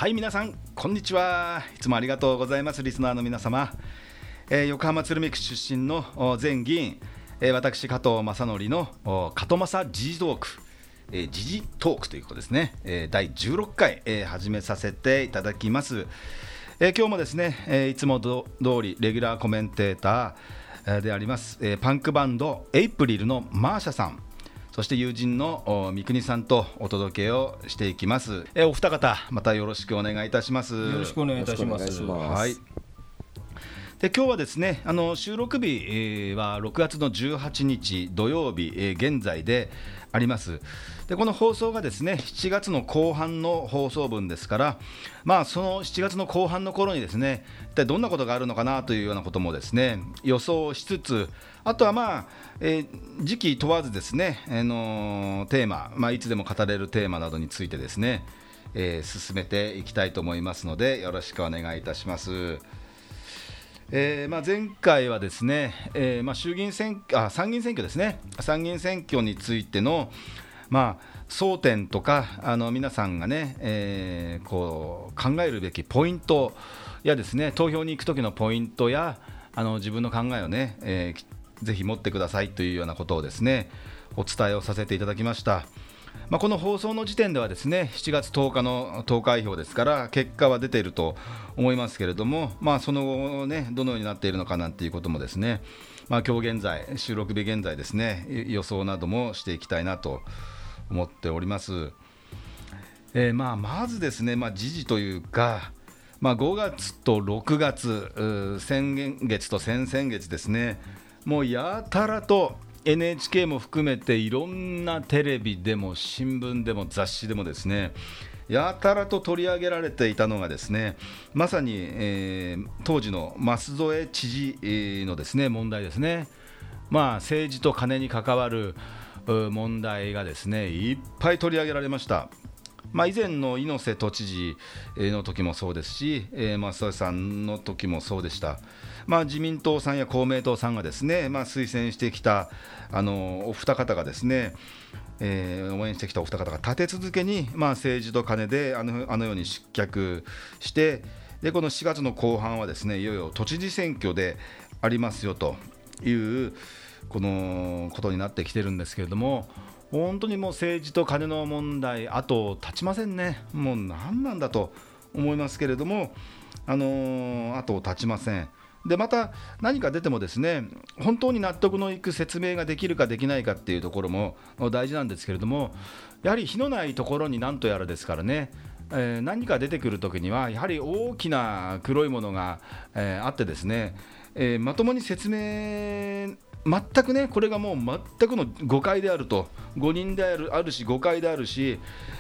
はい、皆さんこんにちは。いつもありがとうございます。リスナーの皆様、横浜鶴見区出身の前議員、私加藤正則の加藤正時事トーク、時事トークということですね、第16回、始めさせていただきます。今日もですね、いつも通りレギュラーコメンテーターであります、パンクバンドエイプリルのマーシャさん、そして友人の三國さんとお届けをしていきます。お二方またよろしくお願いいたします。 よろしくお願いいたします。 はい。で今日はですね、収録日は6月の18日土曜日、現在であります。でこの放送がですね7月の後半の放送分ですから、その7月の後半の頃にですね一体どんなことがあるのかなというようなこともですね予想しつつ、あとは時期問わずですね、テーマ、いつでも語れるテーマなどについてですね、進めていきたいと思いますのでよろしくお願いいたします。前回はですね、参議院選挙ですね、参議院選挙についての、争点とか皆さんがね、こう考えるべきポイントやですね、投票に行く時のポイントや自分の考えをね、ぜひ持ってくださいというようなことをですねお伝えをさせていただきました。この放送の時点ではですね7月10日の投開票ですから結果は出ていると思いますけれども、その後ねどのようになっているのかなんていうこともですね、今日現在収録日現在ですね予想などもしていきたいなと思っております。まずですね、時事というか、5月と6月先月と先々月ですね、もうやたらとNHK も含めていろんなテレビでも新聞でも雑誌でもですねやたらと取り上げられていたのがですね、まさに、当時の舛添知事のですね問題ですね。政治と金に関わる問題がですねいっぱい取り上げられました。以前の猪瀬都知事の時もそうですし、舛添さんの時もそうでした。自民党さんや公明党さんがですね、推薦してきたお二方がですね、応援してきたお二方が立て続けに、政治と金であのように失脚して、でこの4月の後半はですねいよいよ都知事選挙でありますよというこのことになってきてるんですけれども、本当にもう政治と金の問題後を絶ちませんね。もう何なんだと思いますけれども、後を絶ちません。でまた何か出てもですね本当に納得のいく説明ができるかできないかっていうところも大事なんですけれども、やはり火のないところに何とやらですからね、何か出てくるときにはやはり大きな黒いものが、あってですね、まともに説明全くねこれがもう全くの誤解であると、誤認であるし誤解であるし、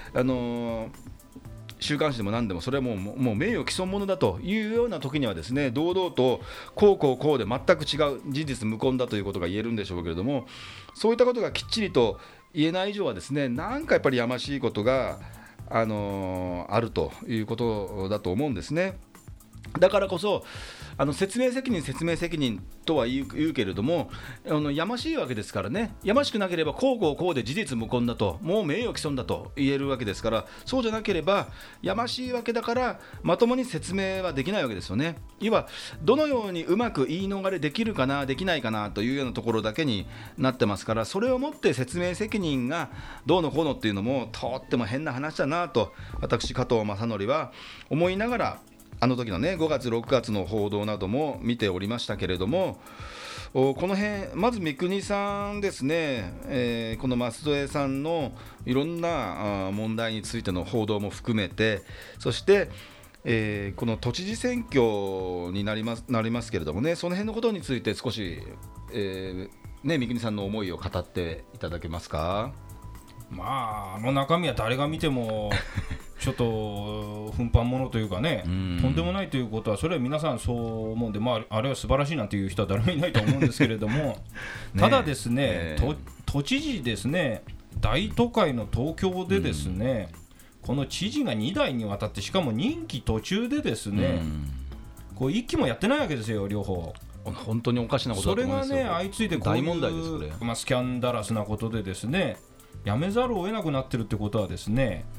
週刊誌でも何でもそれはもう名誉毀損者だというような時にはですね堂々とこうで全く違う事実無根だということが言えるんでしょうけれども、そういったことがきっちりと言えない以上はですねなんかやっぱりやましいことがあるということだと思うんですね。だからこそ説明責任とは言うけれどもやましいわけですからね、やましくなければこうで事実無根だと、もう名誉毀損だと言えるわけですから、そうじゃなければやましいわけだからまともに説明はできないわけですよね。いわどのようにうまく言い逃れできるかなできないかなというようなところだけになってますから、それをもって説明責任がどうのこうのっていうのもとっても変な話だなと私加藤正則は思いながらあの時のね5月6月の報道なども見ておりましたけれども、この辺まず三國さんですね、この舛添さんのいろんな問題についての報道も含めて、そして、この都知事選挙になりますけれどもね、その辺のことについて少し、三國さんの思いを語っていただけますか。 中身は誰が見てもちょっと奮発者というかね、とんでもないということはそれは皆さんそう思うんで、あれは素晴らしいなんていう人は誰もいないと思うんですけれどもただですね、都知事ですね、大都会の東京でですね、この知事が2代にわたって、しかも任期途中でですね、こう1期もやってないわけですよ両方。 本当におかしなことだと思うんですよ。 それがね相次いでこういう大問題ですこれ、 スキャンダラスなことでですね辞めざるを得なくなってるってことはですね、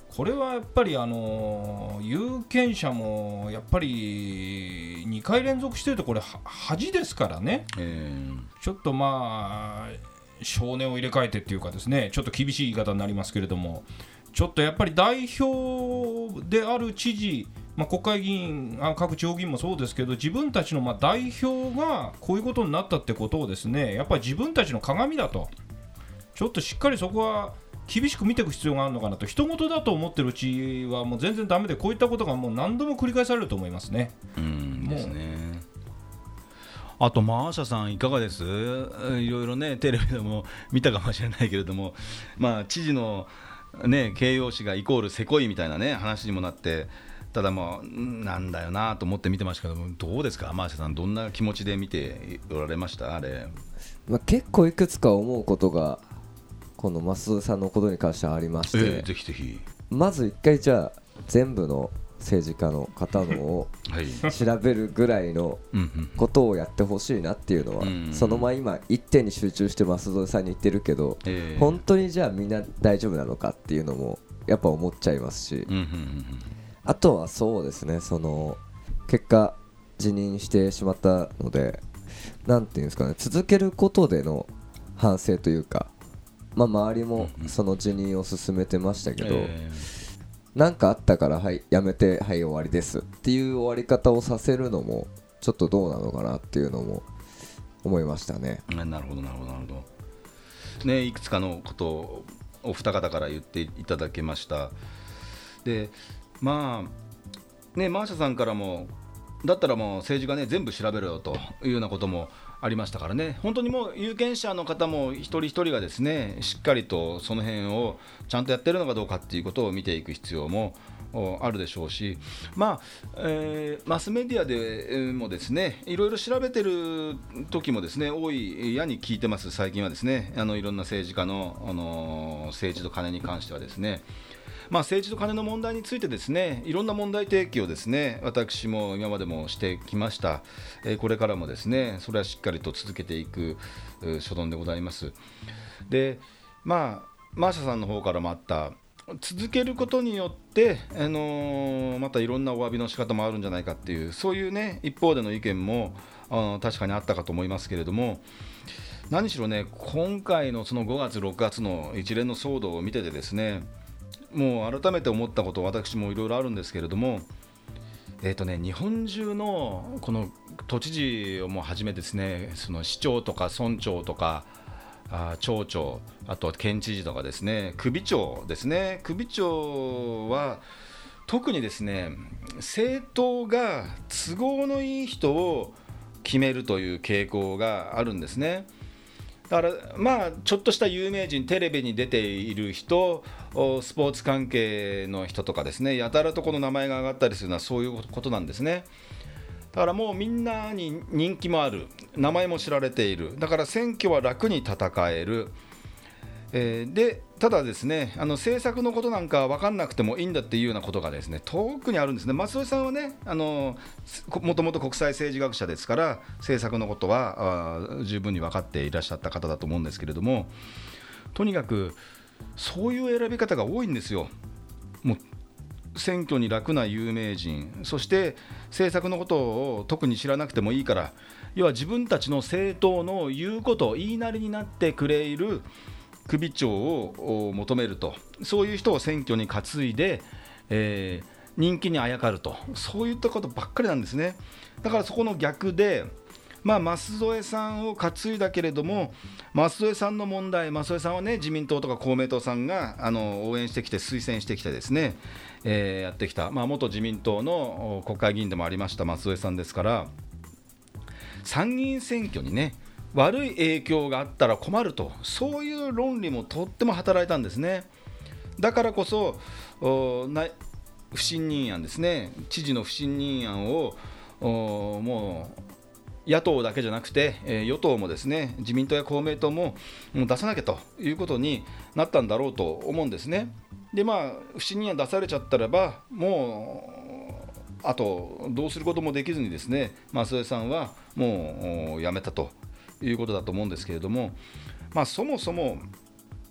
これはやっぱり有権者もやっぱり2回連続してるとこれ恥ですからね、ちょっと少年を入れ替えてっていうかですね、ちょっと厳しい言い方になりますけれども、ちょっとやっぱり代表である知事、国会議員、各地方議員もそうですけど、自分たちの代表がこういうことになったってことをですね、やっぱり自分たちの鏡だと、ちょっとしっかりそこは厳しく見ていく必要があるのかなと。人事だと思ってるうちはもう全然ダメで、こういったことがもう何度も繰り返されると思いますね。 ですね。あとマーシャさんいかがです？いろいろねテレビでも見たかもしれないけれども、知事のね形容詞がイコールせこいみたいなね話にもなって、ただなんだよなと思って見てましたけども、どうですかマーシャさん、どんな気持ちで見ておられましたあれ？ 結構いくつか思うことがこの増田さんのことに関してはありまして、 ぜひぜひ。 まず一回じゃあ全部の政治家の方のを調べるぐらいのことをやってほしいなっていうのは、その今一点に集中して増田さんに言ってるけど、本当にじゃあみんな大丈夫なのかっていうのもやっぱ思っちゃいますし、あとはそうですね、その結果辞任してしまったので、なんていうんですかね、続けることでの反省というか、周りもその辞任を進めてましたけど、なんかあったからはいやめてはい終わりですっていう終わり方をさせるのもちょっとどうなのかなっていうのも思いましたね。 なるほどね、いくつかのことをお二方から言っていただけました。でマーシャさんからもだったらもう政治がね全部調べろよというようなこともありましたからね、本当にもう有権者の方も一人一人がですねしっかりとその辺をちゃんとやってるのかどうかっていうことを見ていく必要もあるでしょうし、マスメディアでもですねいろいろ調べてる時もですね多いやに聞いてます。最近はですねいろんな政治家の、政治と金に関してはですね、政治と金の問題についてですねいろんな問題提起をですね私も今までもしてきました。これからもですねそれはしっかりと続けていく所存でございます。でマーシャさんの方からもあった続けることによって、またいろんなお詫びの仕方もあるんじゃないかっていう、そういうね一方での意見も確かにあったかと思いますけれども、何しろね今回のその5月6月の一連の騒動を見ててですね、もう改めて思ったこと、私もいろいろあるんですけれども、日本中のこの都知事をもはじめですね、その市長とか村長とか町長、あと県知事とかですね、首長ですね、首長は特にですね政党が都合のいい人を決めるという傾向があるんですね。だからちょっとした有名人、テレビに出ている人、スポーツ関係の人とかですね、やたらとこの名前が上がったりするのはそういうことなんですね。だからもうみんなに人気もある、名前も知られている、だから選挙は楽に戦える、でただですね政策のことなんか分かんなくてもいいんだっていうようなことがですね特にあるんですね。松尾さんはねもともと国際政治学者ですから政策のことは十分に分かっていらっしゃった方だと思うんですけれども、とにかくそういう選び方が多いんですよ。もう選挙に楽な有名人、そして政策のことを特に知らなくてもいいから、要は自分たちの政党の言うこと言いなりになってくれる首長を求めると、そういう人を選挙に担いで、人気にあやかると、そういったことばっかりなんですね。だからそこの逆で、舛添さんを担いだけれども、舛添さんの問題、舛添さんはね自民党とか公明党さんが応援してきて推薦してきてですね、やってきた、元自民党の国会議員でもありました舛添さんですから、参議院選挙にね悪い影響があったら困ると、そういう論理もとっても働いたんですね。だからこそ不信任案ですね、知事の不信任案をもう野党だけじゃなくて与党もですね自民党や公明党も出さなきゃということになったんだろうと思うんですね。で不信任案出されちゃったらばもうあとどうすることもできずにですね舛添さんはもう辞めたということだと思うんですけれども、そもそも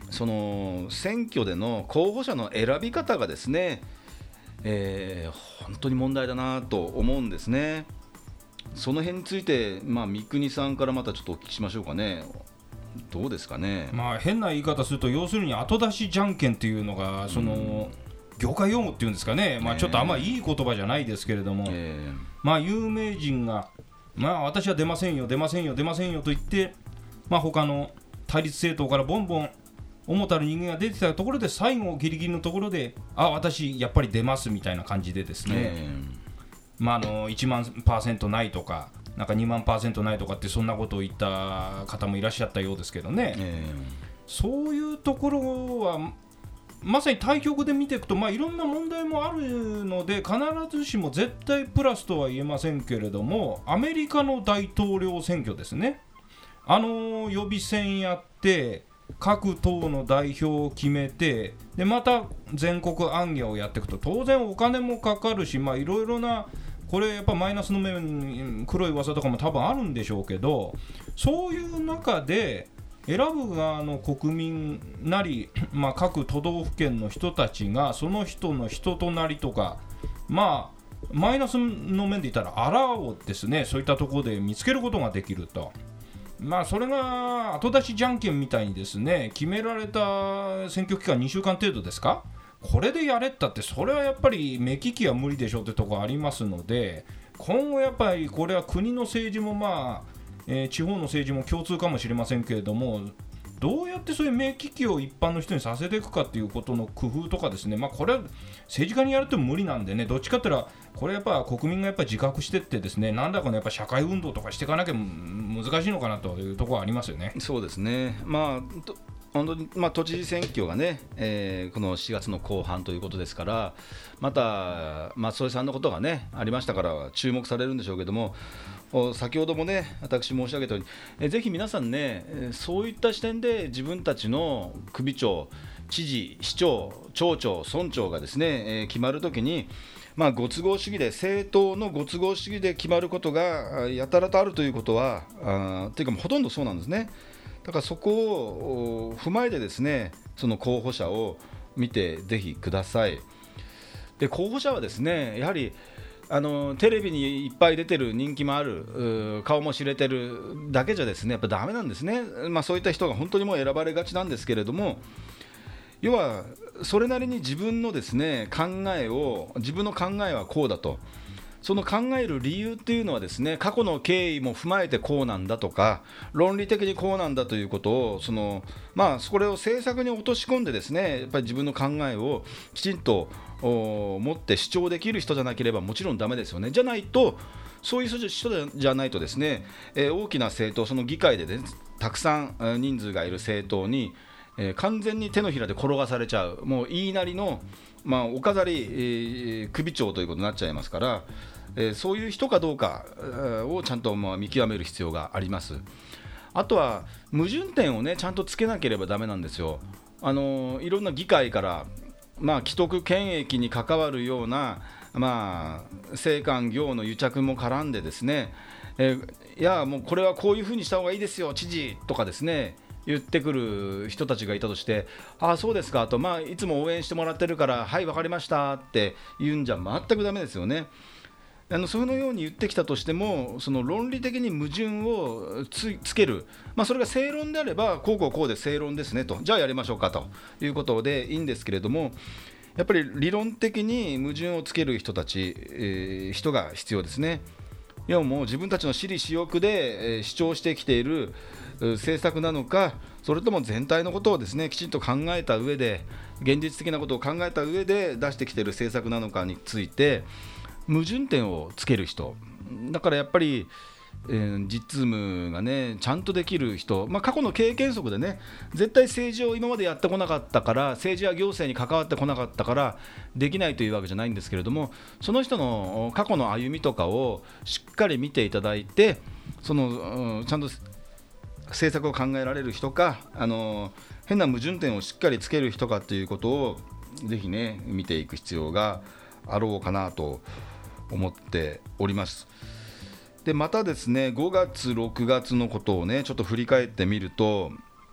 その選挙での候補者の選び方がですね、本当に問題だなと思うんですね。その辺について、三國さんからまたちょっとお聞きしましょうかね。どうですかね。 変な言い方すると、要するに後出しじゃんけんっていうのがその、業界用語っていうんですかね、ちょっとあんまりいい言葉じゃないですけれども、有名人が、私は出ませんよ出ませんよ出ませんよと言って、他の対立政党からボンボン主たる人間が出てきたところで、最後ギリギリのところで、私やっぱり出ますみたいな感じでですね、1万%ないとか、なんか2万%ないとかって、そんなことを言った方もいらっしゃったようですけどね、そういうところはまさに対局で見ていくと、いろんな問題もあるので、必ずしも絶対プラスとは言えませんけれども、アメリカの大統領選挙ですね、予備選やって各党の代表を決めて、でまた全国行脚をやっていくと、当然お金もかかるし、いろいろな、これやっぱマイナスの面、黒い噂とかも多分あるんでしょうけど、そういう中で選ぶ側の国民なり、各都道府県の人たちがその人の人となりとか、マイナスの面で言ったらあらをですね、そういったところで見つけることができると。それが後出しじゃんけんみたいにですね、決められた選挙期間2週間程度ですか、これでやれったって、それはやっぱり目利きは無理でしょうってところありますので、今後やっぱりこれは国の政治も地方の政治も共通かもしれませんけれども、どうやってそういう目利きを一般の人にさせていくかっていうことの工夫とかですね、これは政治家にやるっても無理なんでね、どっちかって言ったらこれやっぱ国民がやっぱ自覚してってですね、なんだかのやっぱ社会運動とかしていかなきゃ難しいのかなというところはありますよね。 そうですね。本当に都知事選挙がね、この4月の後半ということですから、また松添さんのことがねありましたから注目されるんでしょうけども、先ほどもね私申し上げたように、ぜひ皆さんね、そういった視点で自分たちの首長、知事、市長、町長、村長がですね、決まるときに、ご都合主義で、政党のご都合主義で決まることがやたらとあるということは、というかほとんどそうなんですね。だからそこを踏まえてですね、その候補者を見てぜひください。で、候補者はですね、やはりテレビにいっぱい出てる、人気もある、顔も知れてるだけじゃですね、やっぱダメなんですね。そういった人が本当にもう選ばれがちなんですけれども、要はそれなりに自分のですね自分の考えはこうだと、その考える理由っていうのはですね、過去の経緯も踏まえてこうなんだとか、論理的にこうなんだということを、それを政策に落とし込んでですね、やっぱり自分の考えをきちんと持って主張できる人じゃなければもちろんダメですよね。じゃないと、そういう人じゃないとですね、大きな政党、その議会で、ね、たくさん人数がいる政党に完全に手のひらで転がされちゃう、もう言いなりの、お飾り、首長ということになっちゃいますから、そういう人かどうかをちゃんと見極める必要があります。あとは矛盾点をねちゃんとつけなければダメなんですよ。いろんな議会から既得権益に関わるような政官業の癒着も絡んでですね、いやもうこれはこういうふうにした方がいいですよ知事とかですね言ってくる人たちがいたとして、そうですかと、いつも応援してもらってるからはい分かりましたって言うんじゃ全くダメですよね。そのように言ってきたとしても、その論理的に矛盾を つける、それが正論であればこうで正論ですねと、じゃあやりましょうかということでいいんですけれども、やっぱり理論的に矛盾をつける人たち、人が必要ですね。いやもう自分たちの私利私欲で、主張してきている政策なのか、それとも全体のことをですねきちんと考えた上で、現実的なことを考えた上で出してきている政策なのかについて矛盾点をつける人だから、やっぱり、実務がねちゃんとできる人、過去の経験則でね、絶対政治を今までやってこなかったから、政治や行政に関わってこなかったからできないというわけじゃないんですけれども、その人の過去の歩みとかをしっかり見ていただいて、ちゃんと政策を考えられる人か、変な矛盾点をしっかりつける人かということをぜひね見ていく必要があろうかなと思っております。でまたですね、5月6月のことをねちょっと振り返ってみると、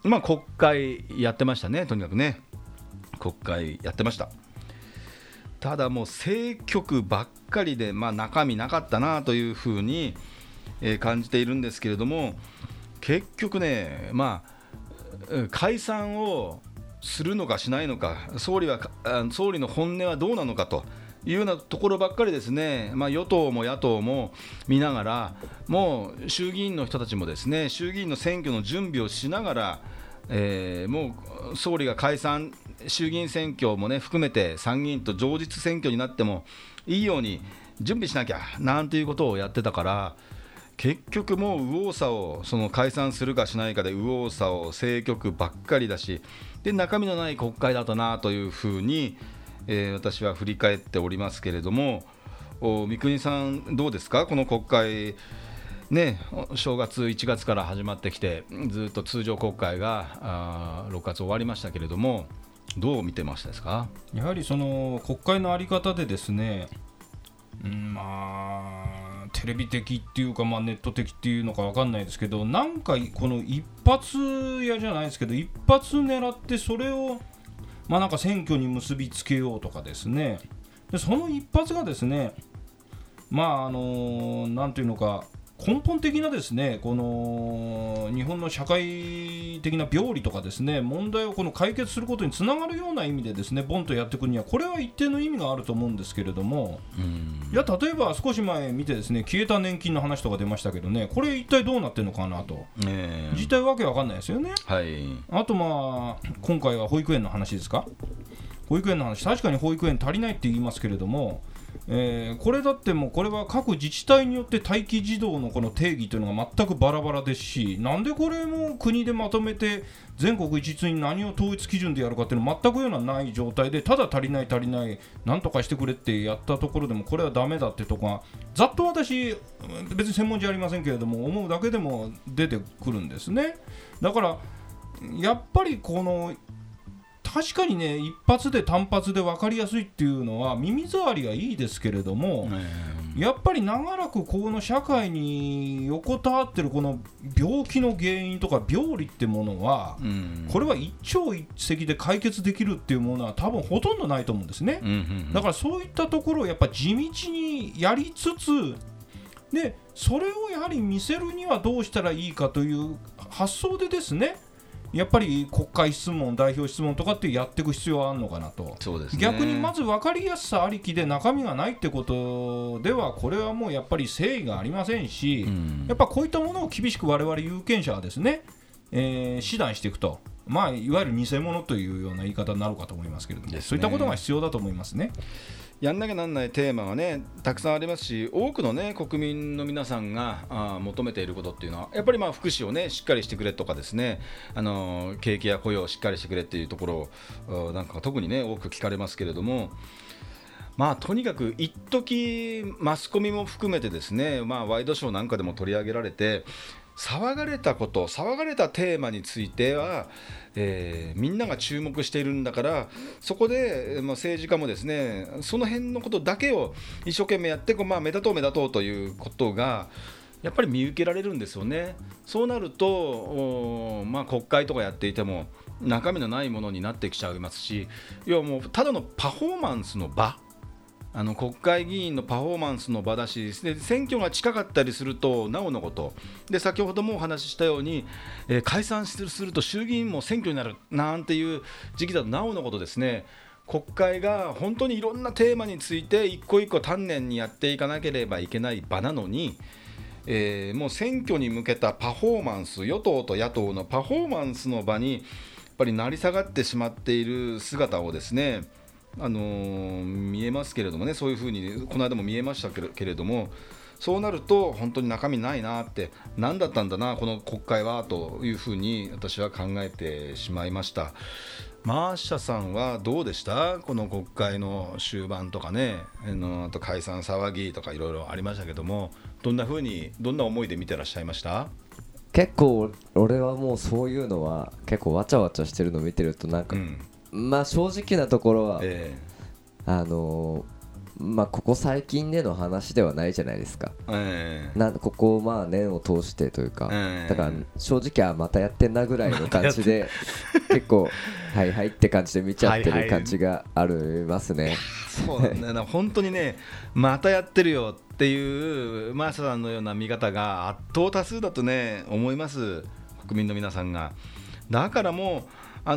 まあ、国会やってましたね、とにかくね、国会やってました。ただもう政局ばっかりで、まあ、中身なかったなというふうに感じているんですけれども、結局ね、まあ、解散をするのかしないのか、総理の本音はどうなのかというようなところばっかりですね、まあ、与党も野党も見ながら、もう衆議院の人たちもですね、衆議院の選挙の準備をしながら、もう総理が解散、衆議院選挙も、ね、含めて参議院と同日選挙になってもいいように準備しなきゃなんていうことをやってたから、結局もう右往左往、その解散するかしないかで右往左往、政局ばっかりだし、で中身のない国会だったなというふうに、私は振り返っておりますけれども、三國さんどうですか、この国会ね、正月1月から始まってきてずっと通常国会が6月終わりましたけれども、どう見てましたですか。 やはりその国会の在り方でですね、まあテレビ的っていうか、まあ、ネット的っていうのか分かんないですけど、なんかこの一発屋じゃないですけど、一発狙ってそれをまあなんか選挙に結びつけようとかですね、でその一発がですね、まあなんていうのか、根本的なですね、この日本の社会的な病理とかですね、問題をこの解決することにつながるような意味でですね、ボンとやっていくにはこれは一定の意味があると思うんですけれども、いや例えば少し前見てですね、消えた年金の話とか出ましたけどね、これ一体どうなってるのかなと、実態わけわかんないですよね。 はい、 あとまあ今回は保育園の話ですか。保育園の話、確かに保育園足りないって言いますけれども、これだってもうこれは各自治体によって待機児童のこの定義というのが全くバラバラですし、なんでこれも国でまとめて全国一律に何を統一基準でやるかっていうのは全くようなない状態で、ただ足りないなんとかしてくれってやったところでもこれはダメだってとこがざっと私別に専門じゃありませんけれども思うだけでも出てくるんですね。だからやっぱりこの確かにね、一発で単発で分かりやすいっていうのは耳障りがいいですけれども、やっぱり長らくこの社会に横たわってるこの病気の原因とか病理ってものは、これは一朝一夕で解決できるっていうものは多分ほとんどないと思うんですね。だからそういったところをやっぱ地道にやりつつで、それをやはり見せるにはどうしたらいいかという発想でですね、やっぱり国会質問、代表質問とかってやっていく必要はあるのかなと。 そうですね、 逆にまず分かりやすさありきで中身がないってことでは、これはもうやっぱり誠意がありませんし、やっぱこういったものを厳しく我々有権者はですね、指導していくと、まあ、いわゆる偽物というような言い方になるかと思いますけれども、そういったことが必要だと思いますね。 やんなきゃなんないテーマがねたくさんありますし、多くのね国民の皆さんが求めていることっていうのはやっぱりまあ福祉をねしっかりしてくれとかですね、景気や雇用をしっかりしてくれっていうところなんか特にね多く聞かれますけれども、まあとにかく一時マスコミも含めてですね、まあワイドショーなんかでも取り上げられて騒がれたこと、騒がれたテーマについては、みんなが注目しているんだから、そこで、政治家もですねその辺のことだけを一生懸命やって、目立とうということがやっぱり見受けられるんですよね。そうなると、国会とかやっていても中身のないものになってきちゃいますし、要はもうただのパフォーマンスの場、国会議員のパフォーマンスの場だし、で選挙が近かったりするとなおのことで、先ほどもお話ししたように、解散すると衆議院も選挙になるなんていう時期だとなおのことですね、国会が本当にいろんなテーマについて一個一個丹念にやっていかなければいけない場なのに、もう選挙に向けたパフォーマンス、与党と野党のパフォーマンスの場にやっぱり成り下がってしまっている姿をですね、見えますけれどもね、そういうふうにこの間も見えましたけれども、そうなると本当に中身ないなって、何だったんだなこの国会はというふうに私は考えてしまいました。マーシャさんはどうでした、この国会の終盤とかね、あと解散騒ぎとかいろいろありましたけども、どんな思いで見てらっしゃいました？ 結構俺はもうそういうのは結構わちゃわちゃしてるのを見てるとなんか、正直なところは、 まあここ最近での話ではないじゃないですか、ここまあ年を通してというか、だから正直またやってんなぐらいの感じで結構はいはいって感じで見ちゃってる感じがありますね。 そうなんだよな本当にねまたやってるよっていうマーサさんのような見方が圧倒多数だとね思います、国民の皆さんが。だからもう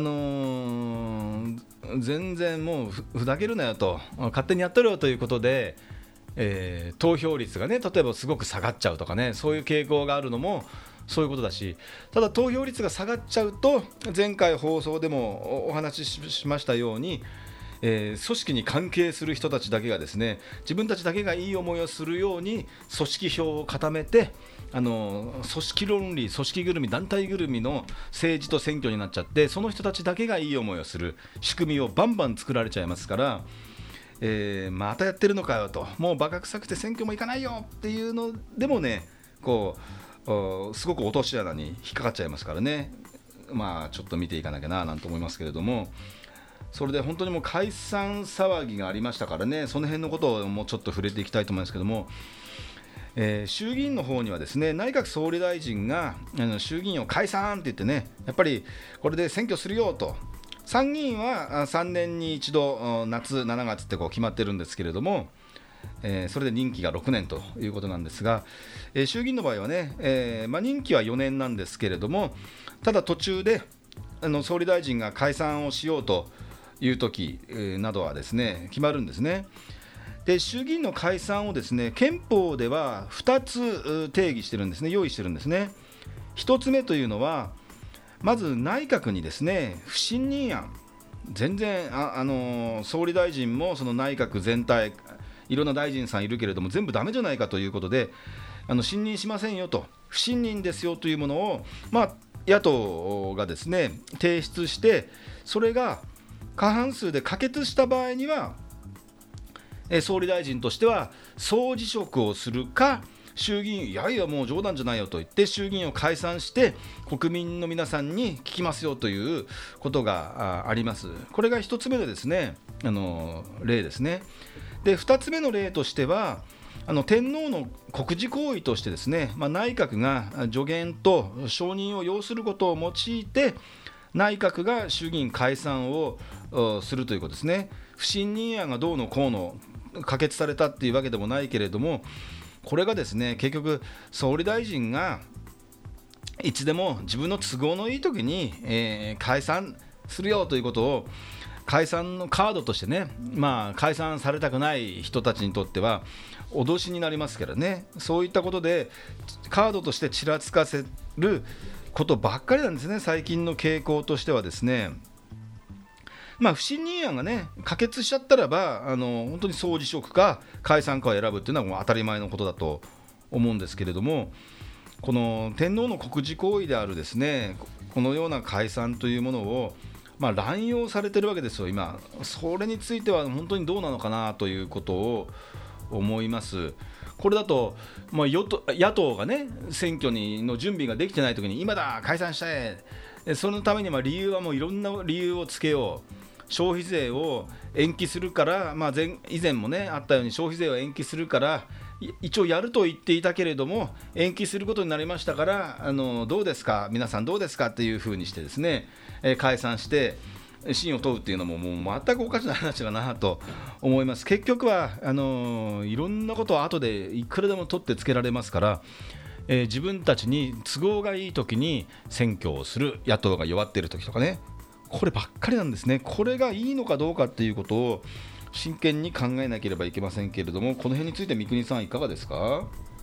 全然もうふざけるなよと、勝手にやっとるよということで、投票率がね例えばすごく下がっちゃうとかね、そういう傾向があるのもそういうことだし、ただ投票率が下がっちゃうと前回放送でもお話ししましたように、組織に関係する人たちだけがですね自分たちだけがいい思いをするように組織票を固めて、組織論理、組織ぐるみ、団体ぐるみの政治と選挙になっちゃって、その人たちだけがいい思いをする仕組みをバンバン作られちゃいますから、またやってるのかよと、もうバカ臭くて選挙もいかないよっていうのでもねこうすごく落とし穴に引っかかっちゃいますからね、まあちょっと見ていかなきゃななんて思いますけれども、それで本当にもう解散騒ぎがありましたからね、その辺のことをもうちょっと触れていきたいと思いますけども、衆議院の方にはですね内閣総理大臣が衆議院を解散って言ってね、やっぱりこれで選挙するよと、参議院は3年に一度夏7月ってこう決まってるんですけれども、それで任期が6年ということなんですが、衆議院の場合はね、任期は4年なんですけれども、ただ途中で総理大臣が解散をしようという時などはですね決まるんですね。で衆議院の解散をですね憲法では2つ定義してるんですね、用意してるんですね。1つ目というのはまず内閣にですね不信任案、全然総理大臣もその内閣全体いろんな大臣さんいるけれども全部ダメじゃないかということで信任しませんよと、不信任ですよというものを、野党がですね提出して、それが過半数で可決した場合には総理大臣としては総辞職をするか、衆議院いやいやもう冗談じゃないよと言って衆議院を解散して国民の皆さんに聞きますよということがあります。これが1つ目のですね例ですね。で2つ目の例としては天皇の国事行為としてですね、内閣が助言と承認を要することを用いて内閣が衆議院解散をするということですね。不信任案がどうのこうの可決されたっていうわけでもないけれども、これがですね結局総理大臣がいつでも自分の都合のいい時に、解散するよということを解散のカードとしてね、解散されたくない人たちにとっては脅しになりますからね、そういったことでカードとしてちらつかせることばっかりなんですね、最近の傾向としてはですね。不信任案がね可決しちゃったらば本当に総辞職か解散かを選ぶっていうのはもう当たり前のことだと思うんですけれども、この天皇の国事行為であるですねこのような解散というものを乱用されてるわけですよ今。それについては本当にどうなのかなということを思います。これだと、野党がね選挙の準備ができてないときに今だ解散したい、そのために理由はもういろんな理由をつけよう、消費税を延期するから、以前もねあったように消費税を延期するから一応やると言っていたけれども延期することになりましたからどうですか皆さんどうですかっていうふうにしてですね、解散して信を問うっていうのももう全くおかしな話だなと思います。結局はいろんなことを後でいくらでも取ってつけられますから、自分たちに都合がいい時に選挙をする、野党が弱っている時とかね、こればっかりなんですね。これがいいのかどうかっていうことを真剣に考えなければいけませんけれども、この辺について三國さんいかがですか。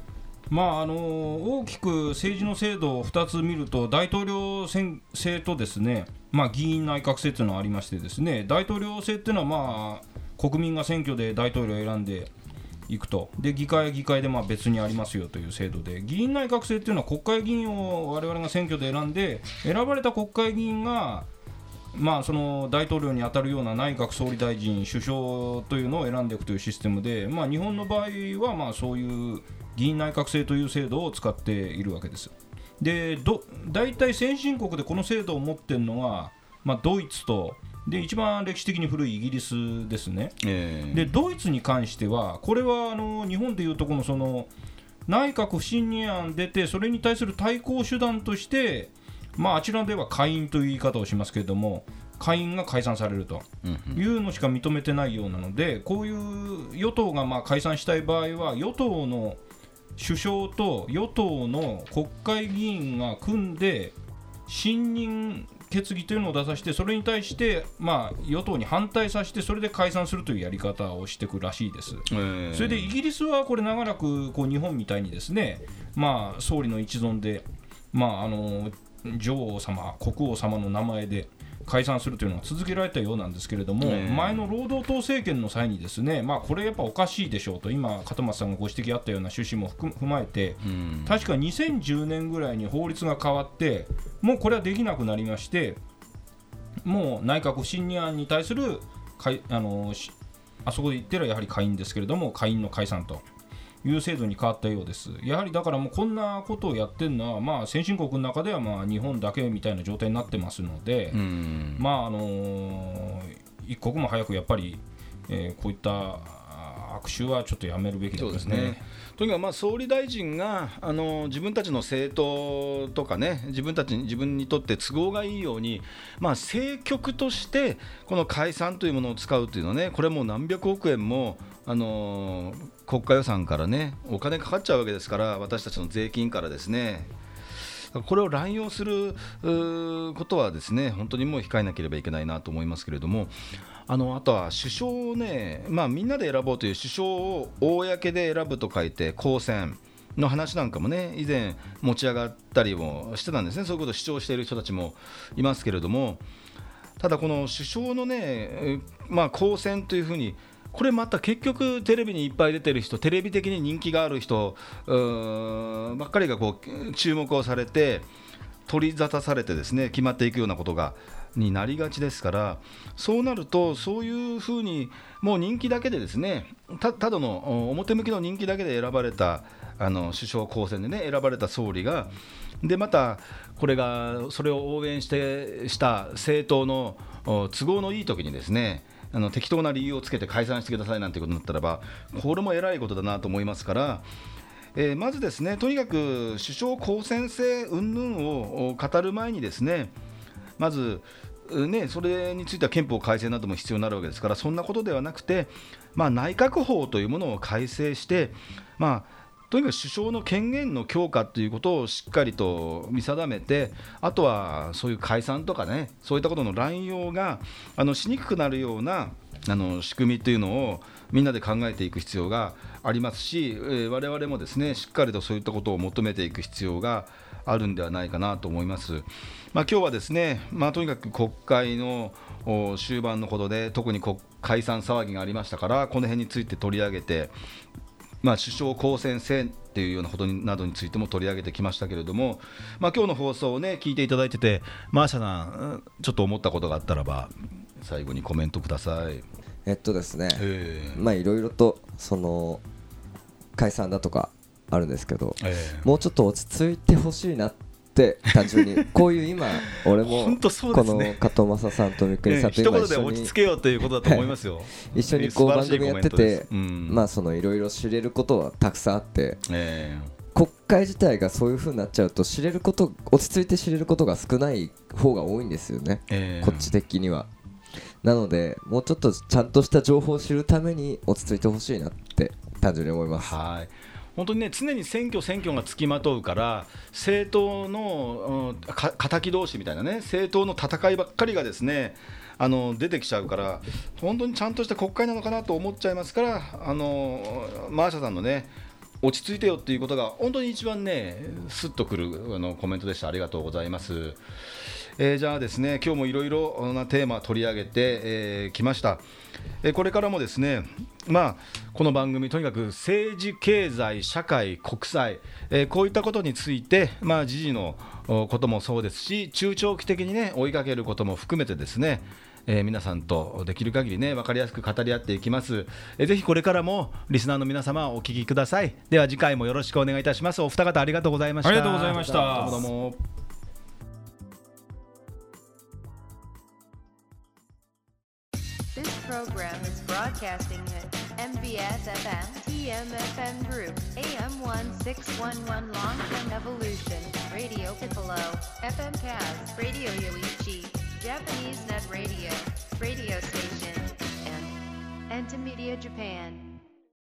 大きく政治の制度を2つ見ると大統領制とですね、議院内閣制というのがありましてですね、大統領制というのは国民が選挙で大統領を選んでいくと、で議会は議会で別にありますよという制度で、議員内閣制というのは国会議員を我々が選挙で選んで選ばれた国会議員がその大統領に当たるような内閣総理大臣首相というのを選んでいくというシステムで、日本の場合はそういう議員内閣制という制度を使っているわけです。で大体先進国でこの制度を持っているのが、ドイツとで一番歴史的に古いイギリスですね、でドイツに関してはこれは日本でいうとこのその内閣不信任案出てそれに対する対抗手段として、あちらでは下院という言い方をしますけれども下院が解散されるというのしか認めてないようなので、こういう与党が解散したい場合は与党の首相と与党の国会議員が組んで信任決議というのを出させてそれに対して与党に反対させてそれで解散するというやり方をしていくらしいです、それでイギリスはこれ長らくこう日本みたいにですね、総理の一存で、女王様国王様の名前で解散するというのが続けられたようなんですけれども、前の労働党政権の際にですね、これやっぱおかしいでしょうと今片松さんがご指摘あったような趣旨も踏まえて、確か2010年ぐらいに法律が変わってもうこれはできなくなりまして、もう内閣不信任案に対するあそこで言ったらやはり下院ですけれども下院の解散という制度に変わったようです。やはりだからもうこんなことをやってるのは、先進国の中では日本だけみたいな状態になってますので、一刻も早くやっぱり、こういった悪手はちょっとやめるべきですね。 とにかく総理大臣が自分たちの政党とかね自分にとって都合がいいように、政局としてこの解散というものを使うというのはね、これもう何百億円も国家予算からねお金かかっちゃうわけですから、私たちの税金からですね、これを乱用することはですね本当にもう控えなければいけないなと思いますけれども、あとは首相をね、みんなで選ぼうという首相を公で選ぶと書いて公選の話なんかもね以前持ち上がったりもしてたんですね。そういうことを主張している人たちもいますけれども、ただこの首相のね、公選というふうにこれまた結局テレビにいっぱい出てる人、テレビ的に人気がある人ばっかりがこう注目をされて取り沙汰されてですね決まっていくようなことになりがちですから、そうなるとそういうふうにもう人気だけでですねただの表向きの人気だけで選ばれた首相公選でね選ばれた総理がでまたこれがそれを応援した政党の都合のいい時にですね適当な理由をつけて解散してくださいなんてことになったらばこれも偉いことだなと思いますから、まずですねとにかく首相公選制云々を語る前にですねまずそれについては憲法改正なども必要になるわけですから、そんなことではなくて、内閣法というものを改正して、とにかく首相の権限の強化ということをしっかりと見定めて、あとはそういう解散とかねそういったことの乱用がしにくくなるような仕組みというのをみんなで考えていく必要がありますし、我々もですねしっかりとそういったことを求めていく必要があるんではないかなと思います。今日はですね、とにかく国会の終盤のことで特に解散騒ぎがありましたから、この辺について取り上げて、首相公選制というようなことなどについても取り上げてきましたけれども、今日の放送をね聞いていただいてて、マーシャさんちょっと思ったことがあったらば最後にコメントください。 ですね、いろいろとその解散だとかあるんですけど、もうちょっと落ち着いてほしいなって単純にこういう今俺もこの加藤正さんと三國さんと今一言で落ち着けようということだと思いますよ一緒にこう番組やってて、そのいろいろ知れることはたくさんあって、国会自体がそういう風になっちゃうと落ち着いて知れることが少ない方が多いんですよね、こっち的には。なのでもうちょっとちゃんとした情報を知るために落ち着いてほしいなって単純に思います。 はい、本当にね常に選挙がつきまとうから政党の敵同士みたいなね政党の戦いばっかりがですね出てきちゃうから本当にちゃんとした国会なのかなと思っちゃいますからマーシャさんのね落ち着いてよっていうことが本当に一番ねスッとくるコメントでした。ありがとうございます。じゃあですね今日もいろいろなテーマ取り上げてきました。これからもですねこの番組とにかく政治経済社会国際、こういったことについて時事のこともそうですし中長期的にね追いかけることも含めてですね皆さんとできる限りね分かりやすく語り合っていきます。ぜひこれからもリスナーの皆様お聞きください。では次回もよろしくお願いいたします。お二方ありがとうございました。 ありがとうございました。 どうも。 broadcasting at MBS FM, TMFM Group, AM1611 Long-Term Evolution, Radio Piccolo, FM Kaz, Radio Yoichi, Japanese Net Radio, Radio Station, and Entimedia Japan.